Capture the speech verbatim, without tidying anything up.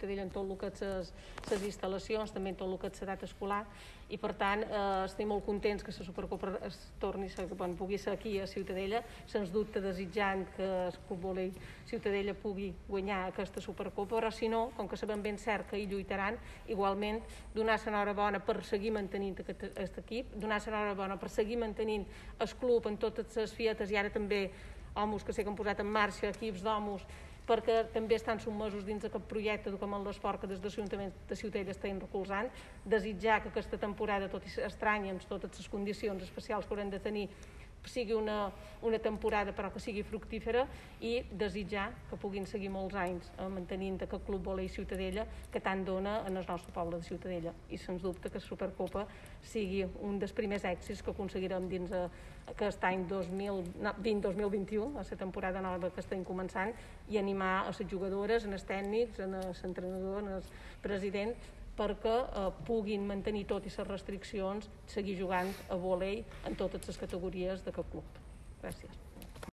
Ciutadella en tot el que és les instal·lacions, també en tot el que és l'edat escolar, i per tant eh, estem molt contents que la Supercopa es torni, bueno, pugui ser aquí a Ciutadella, sens dubte desitjant que el Club Volei Ciutadella pugui guanyar aquesta Supercopa, però si no, com que sabem ben cert que hi lluitaran, igualment donar l'enhorabona per seguir mantenint aquest equip, donar l'enhorabona per seguir mantenint el club en totes les fietes, i ara també homes que sé que han posat en marxa equips d'homes perquè també estan sotmesos dins d'aquest projecte com en l'esport que des de l'Ajuntament de Ciutadella estem recolzant. Desitjar que aquesta temporada, tot i estranya, amb totes les condicions especials que haurem de tenir, sigui una, una temporada però que sigui fructífera, i desitjar que puguin seguir molts anys mantenint aquest Club Volei Ciutadella que tant dona en el nostre poble de Ciutadella, i sens dubte que la Supercopa sigui un dels primers èxits que aconseguirem dins aquest any dos mil vint dos mil vint u, a la temporada nova que estem començant, i animar a les jugadores, als tècnics, als entrenadors, als presidents, perquè eh, puguin mantenir tot i les restriccions, seguir jugant a volei en totes les categories d'aquest club. Gràcies.